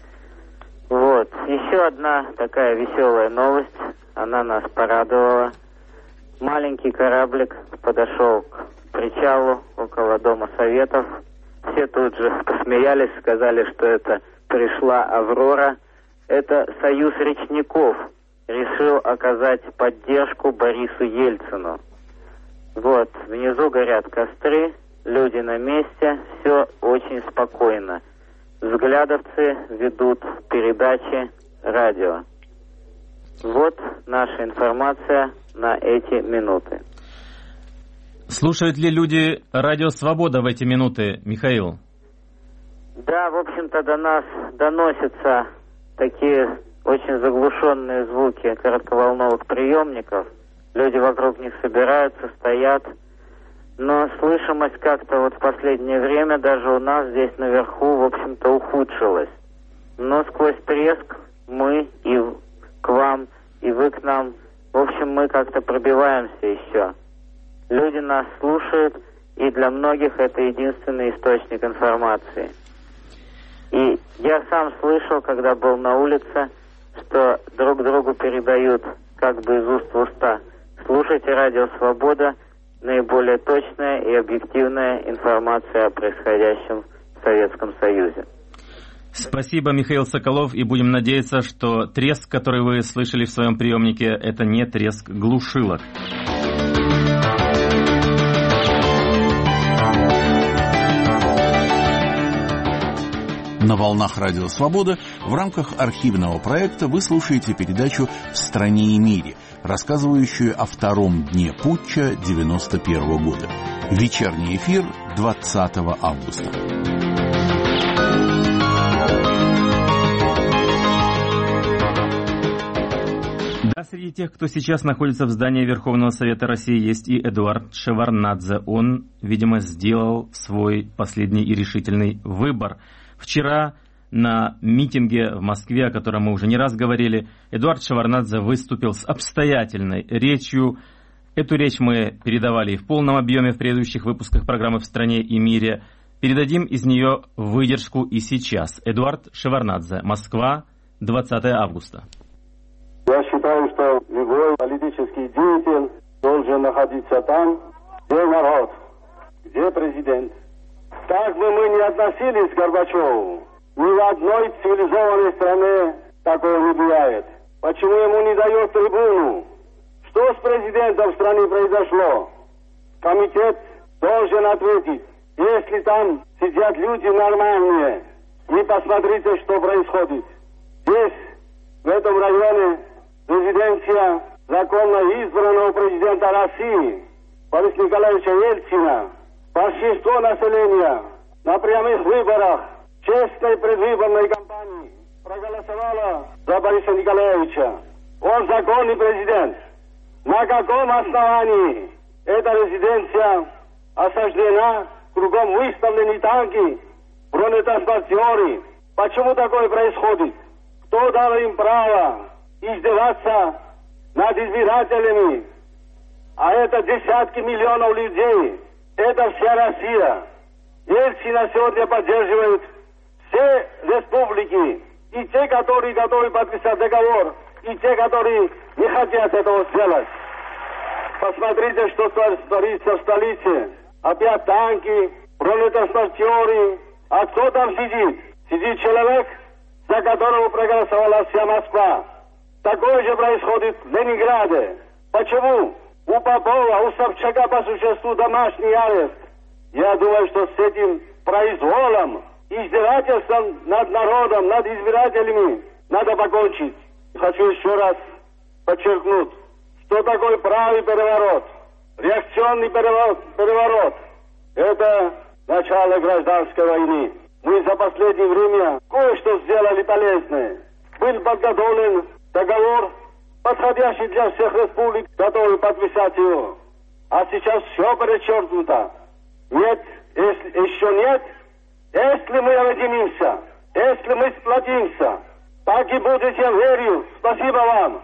Вот. Еще одна такая веселая новость. Она нас порадовала. Маленький кораблик подошел к причалу около Дома Советов. Все тут же посмеялись, сказали, что это пришла Аврора. Это Союз речников решил оказать поддержку Борису Ельцину. Вот, внизу горят костры, люди на месте, все очень спокойно. Взглядовцы ведут передачи радио. Вот наша информация на эти минуты. Слушают ли люди радио «Свобода» в эти минуты, Михаил? Да, в общем-то, до нас доносятся такие очень заглушенные звуки коротковолновых приемников. Люди вокруг них собираются, стоят. Но слышимость как-то вот в последнее время даже у нас здесь наверху, в общем-то, ухудшилась. Но сквозь треск мы и к вам, и вы к нам, в общем, мы как-то пробиваемся еще. Люди нас слушают, и для многих это единственный источник информации. И я сам слышал, когда был на улице, что друг другу передают как бы из уст в уста. Слушайте радио «Свобода», наиболее точная и объективная информация о происходящем в Советском Союзе. Спасибо, Михаил Соколов, и будем надеяться, что треск, который вы слышали в своем приемнике, это не треск глушилок. На волнах Радио Свобода в рамках архивного проекта вы слушаете передачу «В стране и мире», рассказывающую о втором дне путча девяносто первого года. Вечерний эфир двадцатого августа. Да, среди тех, кто сейчас находится в здании Верховного Совета России, есть и Эдуард Шеварднадзе. Он, видимо, сделал свой последний и решительный выбор. Вчера на митинге в Москве, о котором мы уже не раз говорили, Эдуард Шеварднадзе выступил с обстоятельной речью. Эту речь мы передавали и в полном объеме в предыдущих выпусках программы «В стране и мире». Передадим из нее выдержку и сейчас. Эдуард Шеварднадзе, Москва, двадцатого августа. Я считаю, что любой политический деятель должен находиться там, где народ, где президент. Как бы мы ни относились к Горбачеву, ни в одной цивилизованной стране такого не бывает. Почему ему не дает трибуну? Что с президентом в стране произошло? Комитет должен ответить. Если там сидят люди нормальные, и посмотрите, что происходит. Здесь, в этом районе, резиденция законно избранного президента России, Бориса Николаевича Ельцина. Большинство населения на прямых выборах честной предвыборной кампании проголосовало за Бориса Николаевича. Он законный президент. На каком основании эта резиденция осаждена, кругом выставлены танки, бронетранспортеры? Почему такое происходит? Кто дал им право издеваться над избирателями? А это десятки миллионов людей. Это вся Россия. Ельцина сегодня поддерживают все республики. И те, которые готовы подписать договор, и те, которые не хотят этого сделать. Посмотрите, что творится в столице. Опять танки, бронетранспортеры. А кто там сидит? Сидит человек, за которого проголосовала вся Москва. Такое же происходит в Ленинграде. Почему? У Попова, у Собчака по существу домашний арест. Я думаю, что с этим произволом, издевательством над народом, над избирателями надо покончить. Хочу еще раз подчеркнуть, что такое правый переворот, реакционный переворот. переворот. Это начало гражданской войны. Мы за последнее время кое-что сделали полезное. Был подготовлен договор, подходящий для всех республик, готовы подписать его. А сейчас все перечеркнуто. Нет, если, еще нет. Если мы объединимся, если мы сплотимся, так и будет, я верю. Спасибо вам.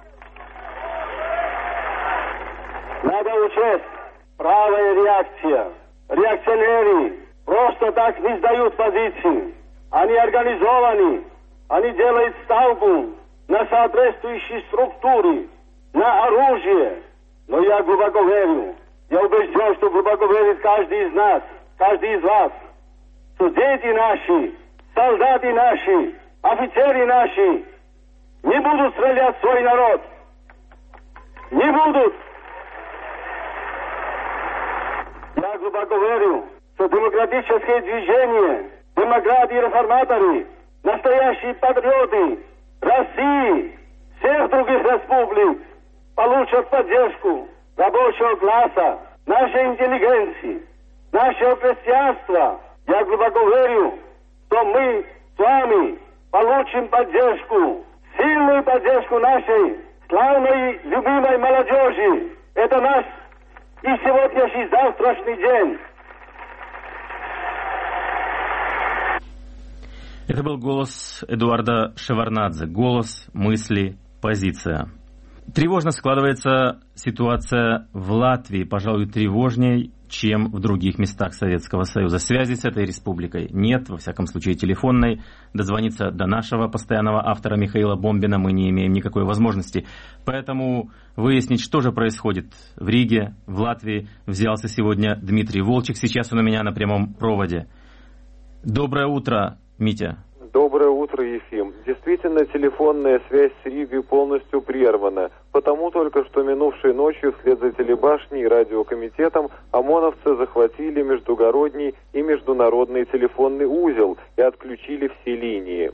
Надо учесть, правая реакция. Реакционеры просто так не сдают позиции. Они организованы, они делают ставку на соответствующие структуры, на оружие. Но я глубоко верю, я убежден, что глубоко верит каждый из нас, каждый из вас, что дети наши, солдаты наши, офицеры наши не будут стрелять в свой народ. Не будут. Я глубоко верю, что демократическое движение, демократы и реформаторы, настоящие патриоты России, всех других республик, получат поддержку рабочего класса, нашей интеллигенции, нашего крестьянства. Я глубоко верю, что мы с вами получим поддержку, сильную поддержку нашей славной, любимой молодежи. Это наш и сегодняшний, завтрашний день. Это был голос Эдуарда Шеварднадзе. Голос, мысли, позиция. Тревожно складывается ситуация в Латвии, пожалуй, тревожней, чем в других местах Советского Союза. Связи с этой республикой нет, во всяком случае телефонной. Дозвониться до нашего постоянного автора Михаила Бомбина мы не имеем никакой возможности. Поэтому выяснить, что же происходит в Риге, в Латвии, взялся сегодня Дмитрий Волчек. Сейчас он у меня на прямом проводе. Доброе утро, Митя. Доброе утро, Ефим. Действительно, телефонная связь с Ригой полностью прервана. Потому только что минувшей ночью вслед за телебашней и радиокомитетом ОМОНовцы захватили междугородний и международный телефонный узел и отключили все линии.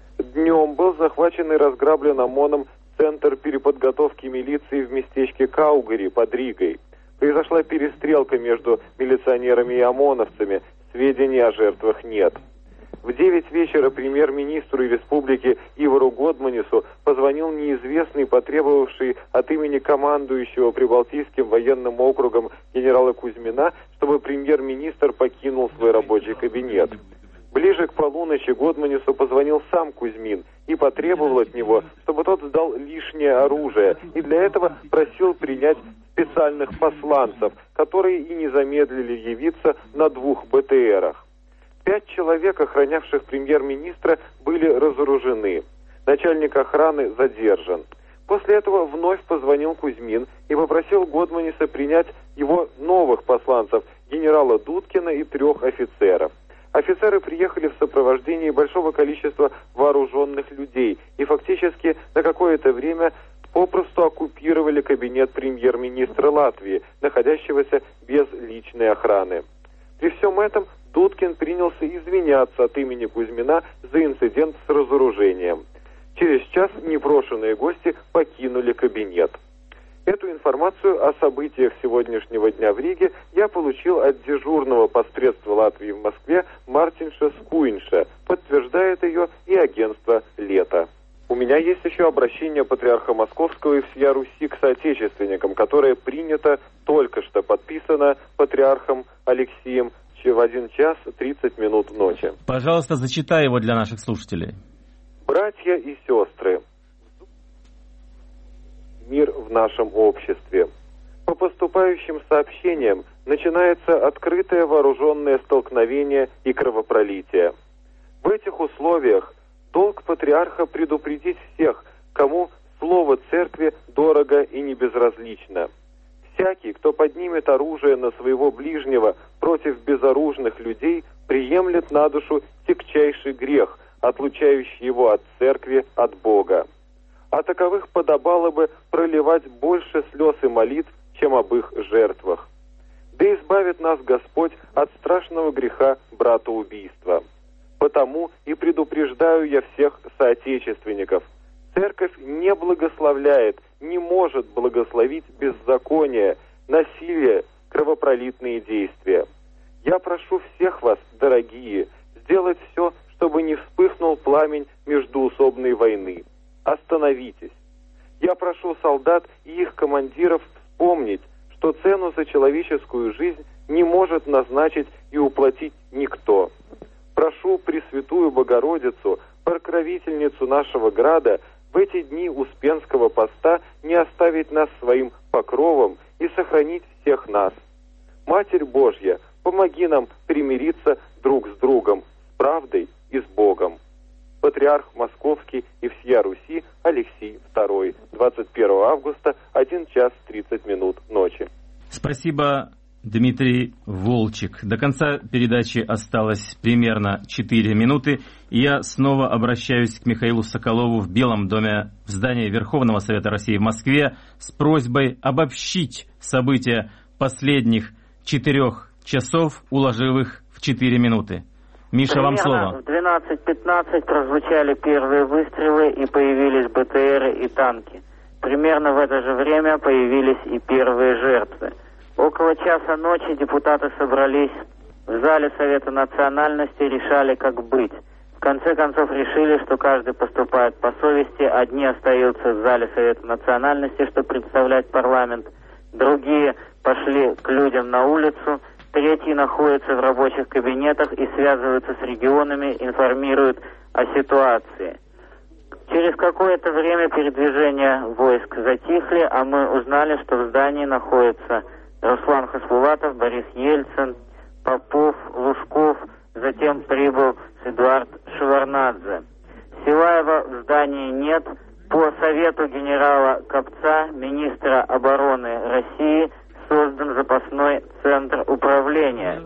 Днем был захвачен и разграблен ОМОНом Центр переподготовки милиции в местечке Каугари под Ригой. Произошла перестрелка между милиционерами и ОМОНовцами. Сведений о жертвах нет. В девять вечера премьер-министру республики Ивару Годманису позвонил неизвестный, потребовавший от имени командующего Прибалтийским военным округом генерала Кузьмина, чтобы премьер-министр покинул свой рабочий кабинет. Ближе к полуночи Годманису позвонил сам Кузьмин и потребовал от него, чтобы тот сдал лишнее оружие, и для этого просил принять специальных посланцев, которые и не замедлили явиться на двух БТРах. Пять человек, охранявших премьер-министра, были разоружены. Начальник охраны задержан. После этого вновь позвонил Кузьмин и попросил Годманиса принять его новых посланцев, генерала Дудкина и трех офицеров. Офицеры приехали в сопровождении большого количества вооруженных людей и фактически на какое-то время попросту оккупировали кабинет премьер-министра Латвии, находящегося без личной охраны. При всем этом Дудкин принялся извиняться от имени Кузьмина за инцидент с разоружением. Через час непрошенные гости покинули кабинет. Эту информацию о событиях сегодняшнего дня в Риге я получил от дежурного посредства Латвии в Москве Мартинша Скуинша. Подтверждает ее и агентство «Лето». У меня есть еще обращение патриарха Московского и всея Руси к соотечественникам, которое принято, только что подписано патриархом Алексием в один час тридцать минут ночи. Пожалуйста, зачитай его для наших слушателей. Братья и сестры, мир в нашем обществе. По поступающим сообщениям начинается открытое вооруженное столкновение и кровопролитие. В этих условиях долг патриарха предупредить всех, кому слово церкви дорого и не безразлично. Всякий, кто поднимет оружие на своего ближнего против безоружных людей, приемлет на душу тягчайший грех, отлучающий его от церкви, от Бога. А таковых подобало бы проливать больше слез и молитв, чем об их жертвах. Да избавит нас Господь от страшного греха братоубийства. Потому и предупреждаю я всех соотечественников. Церковь не благословляет, не может благословить беззаконие, насилие, кровопролитные действия. Я прошу всех вас, дорогие, сделать все, чтобы не вспыхнул пламень междоусобной войны. Остановитесь. Я прошу солдат и их командиров вспомнить, что цену за человеческую жизнь не может назначить и уплатить никто. Прошу Пресвятую Богородицу, покровительницу нашего града, в эти дни Успенского поста не оставить нас своим покровом и сохранить всех нас. Матерь Божья, помоги нам примириться друг с другом, с правдой и с Богом. Патриарх Московский и всея Руси Алексий второй, двадцать первого августа, один час тридцать минут ночи. Спасибо, Дмитрий Волчек. До конца передачи осталось примерно четыре минуты. И я снова обращаюсь к Михаилу Соколову в Белом доме в здании Верховного Совета России в Москве с просьбой обобщить события последних четырех часов, уложив их в четыре минуты. Миша, Примерно вам слово. В двенадцать пятнадцать прозвучали первые выстрелы и появились БТРы и танки. Примерно в это же время появились и первые жертвы. Около часа ночи депутаты собрались в зале Совета национальности, решали, как быть. В конце концов решили, что каждый поступает по совести. Одни остаются в зале Совета национальности, чтобы представлять парламент. Другие пошли к людям на улицу. Третьи находятся в рабочих кабинетах и связываются с регионами, информируют о ситуации. Через какое-то время передвижения войск затихли, а мы узнали, что в здании находятся Руслан Хасбулатов, Борис Ельцин, Попов, Лужков, затем прибыл Эдуард Шеварнадзе. Силаева в здании нет. По совету генерала Кобца, министра обороны России, создан запасной центр управления.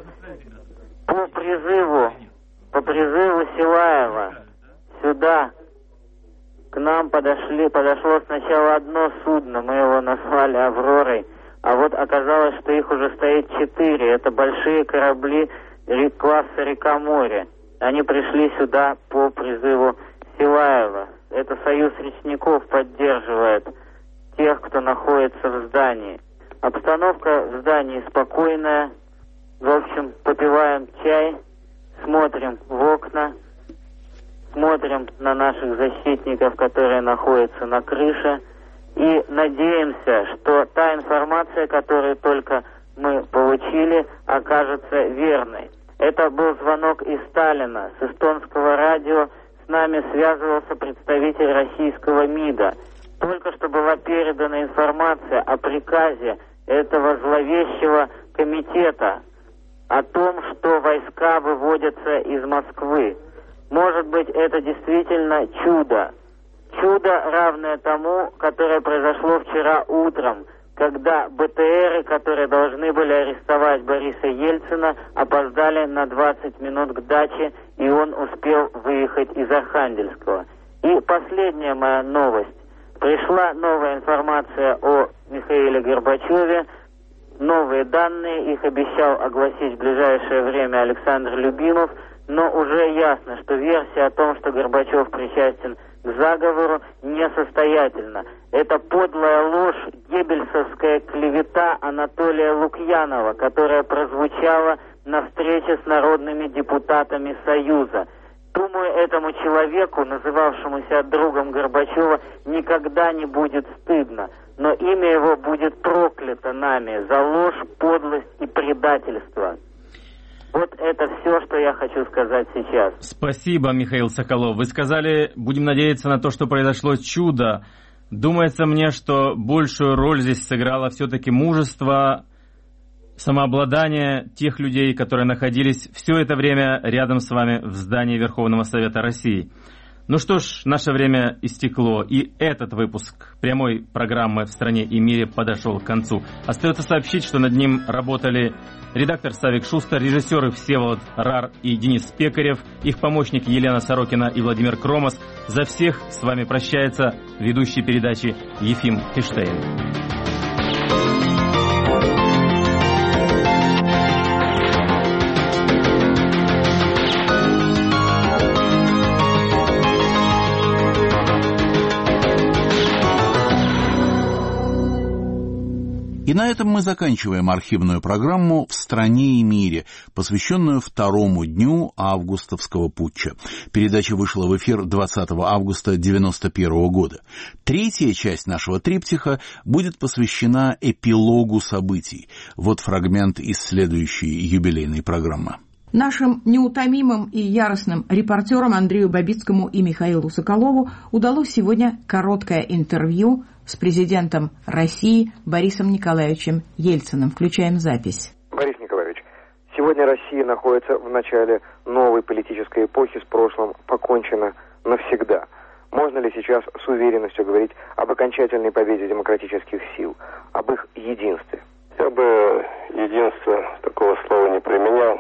По призыву, по призыву Силаева сюда к нам подошли, подошло сначала одно судно, мы его назвали «Авророй», а вот оказалось, что их уже стоит четыре. Это большие корабли класса «Река-море». Они пришли сюда по призыву Силаева. Это союз речников поддерживает тех, кто находится в здании. Обстановка в здании спокойная. В общем, попиваем чай, смотрим в окна, смотрим на наших защитников, которые находятся на крыше, и надеемся, что та информация, которую только мы получили, окажется верной. Это был звонок из Сталина, с эстонского радио. С нами связывался представитель российского МИДа. Только что была передана информация о приказе этого зловещего комитета о том, что войска выводятся из Москвы. Может быть, это действительно чудо. Чудо, равное тому, которое произошло вчера утром, когда БТРы, которые должны были арестовать Бориса Ельцина, опоздали на двадцать минут к даче, и он успел выехать из Архангельского. И последняя моя новость. Пришла новая информация о Михаиле Горбачеве, новые данные, их обещал огласить в ближайшее время Александр Любимов, но уже ясно, что версия о том, что Горбачев причастен к заговору, несостоятельна. Это подлая ложь, геббельсовская клевета Анатолия Лукьянова, которая прозвучала на встрече с народными депутатами Союза. Думаю, этому человеку, называвшемуся другом Горбачева, никогда не будет стыдно, но имя его будет проклято нами за ложь, подлость и предательство. Вот это все, что я хочу сказать сейчас. Спасибо, Михаил Соколов. Вы сказали, будем надеяться на то, что произошло чудо. Думается мне, что большую роль здесь сыграло все-таки мужество, самообладание тех людей, которые находились все это время рядом с вами в здании Верховного Совета России. Ну что ж, наше время истекло, и этот выпуск прямой программы «В стране и мире» подошел к концу. Остается сообщить, что над ним работали редактор Савик Шустер, режиссеры Всеволод Рар и Денис Пекарев, их помощник Елена Сорокина и Владимир Кромос. За всех с вами прощается ведущий передачи Ефим Фиштейн. И на этом мы заканчиваем архивную программу «В стране и мире», посвященную второму дню августовского путча. Передача вышла в эфир двадцатого августа девяносто первого года. Третья часть нашего триптиха будет посвящена эпилогу событий. Вот фрагмент из следующей юбилейной программы. Нашим неутомимым и яростным репортерам Андрею Бабицкому и Михаилу Соколову удалось сегодня короткое интервью с президентом России Борисом Николаевичем Ельциным. Включаем запись. Борис Николаевич, сегодня Россия находится в начале новой политической эпохи, с прошлым покончено навсегда. Можно ли сейчас с уверенностью говорить об окончательной победе демократических сил, об их единстве? Я бы единство такого слова не применял.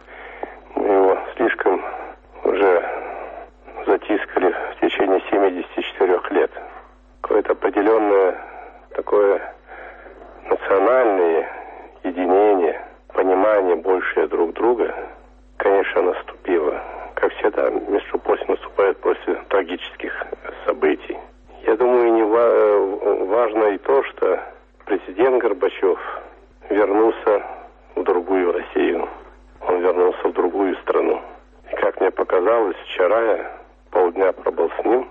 Мы его слишком уже затискали в течение семидесяти четырёх лет. Какое-то определенное такое национальное единение, понимание большее друг друга, конечно, наступило. Как всегда, между прочим, наступает после трагических событий. Я думаю, не ва- важно и то, что президент Горбачев вернулся в другую Россию. Он вернулся в другую страну. И как мне показалось, вчера я полдня пробыл с ним,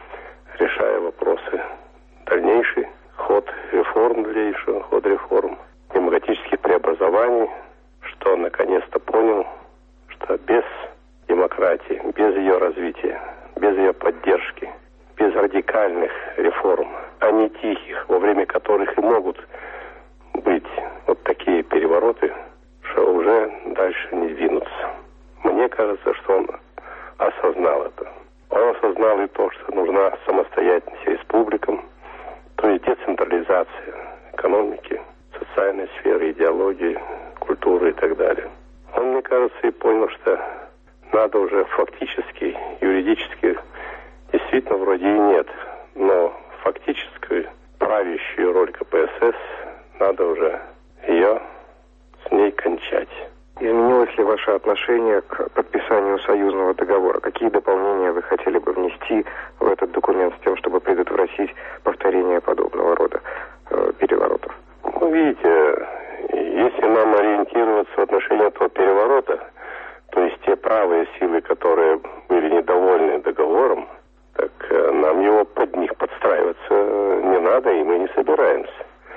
решая вопросы дальнейший ход реформ, дальнейший ход реформ, демократических преобразований, что он наконец-то понял, что без демократии, без ее развития, без ее поддержки, без радикальных реформ, а не тихих, во время которых и могут быть вот такие перевороты, что уже дальше не двинуться. Мне кажется, что он осознал это. Он осознал и то, что нужна самостоятельность республикам, то есть децентрализация экономики, социальной сферы, идеологии, культуры и так далее. Он, мне кажется, и понял, что надо уже фактически, юридически, действительно вроде и нет, но фактическую правящую роль ка пэ эс эс надо уже ее с ней кончать. Изменилось ли ваше отношение к подписанию союзного договора? Какие дополнения вы хотели бы внести в этот документ с тем, чтобы предотвратить повторение подобного рода э, переворотов? Ну, видите, если нам ориентироваться в отношении этого переворота, то есть те правые силы, которые были недовольны договором, так э, нам его под них подстраиваться не надо, и мы не собираемся.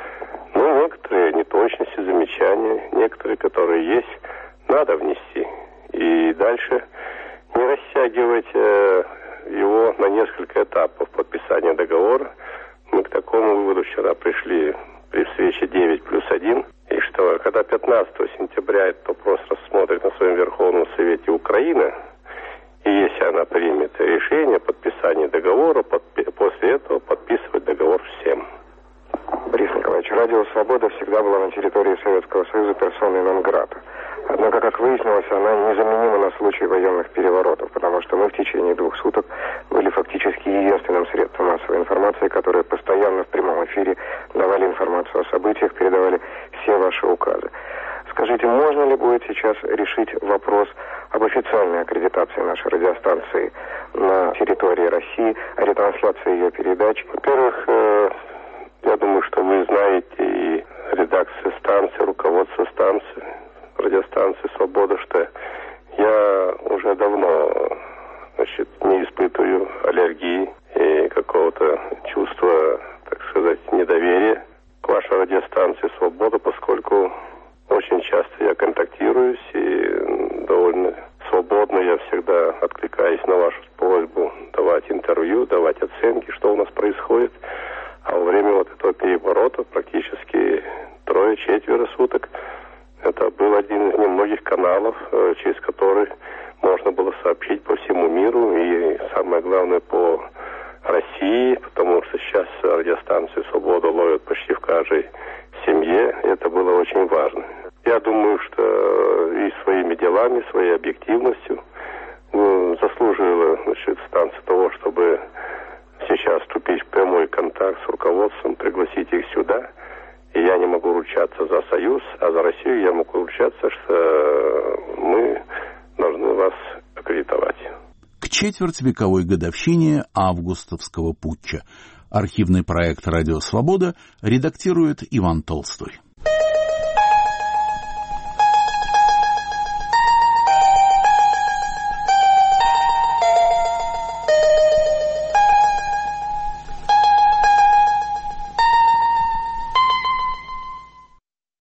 Ну, некоторые неточности, замечания, некоторые, которые есть, надо внести. И дальше не растягивать э, его на несколько этапов подписания договора. Мы к такому выводу вчера пришли при встрече девять плюс один. И что, когда пятнадцатого сентября этот вопрос рассмотрит на своем Верховном Совете Украина, и если она примет решение о подписании договора, подпи- после этого подписывать договор всем. Борис Николаевич, радио «Свобода» всегда была на территории Советского Союза персоной нон-грата. Однако, как выяснилось, она незаменима на случай военных переворотов, потому что мы в течение двух суток были фактически единственным средством массовой информации, которые постоянно в прямом эфире давали информацию о событиях, передавали все ваши указы. Скажите, можно ли будет сейчас решить вопрос об официальной аккредитации нашей радиостанции на территории России, о ретрансляции ее передач? Во-первых, э, я думаю, что вы знаете и редакция станции, руководство станции, радиостанции «Свобода», что я уже давно, значит, не испытываю аллергии и какого-то чувства, так сказать, недоверия к вашей радиостанции «Свобода», поскольку очень часто я контактируюсь и довольно свободно я всегда откликаюсь на вашу просьбу давать интервью, давать оценки, что у нас происходит. А во время вот этого переворота практически трое-четверо суток это был один из немногих каналов, через который можно было сообщить по всему миру и, самое главное, по России, потому что сейчас радиостанцию «Свобода» ловят почти в каждой семье. Это было очень важно. Я думаю, что и своими делами, своей объективностью заслужила, значит, станция того, чтобы сейчас вступить в прямой контакт с руководством, пригласить их сюда. И я не могу ручаться за Союз, а за Россию я могу ручаться, что мы должны вас аккредитовать. К четвертьвековой годовщине августовского путча. Архивный проект «Радио Свобода» редактирует Иван Толстой.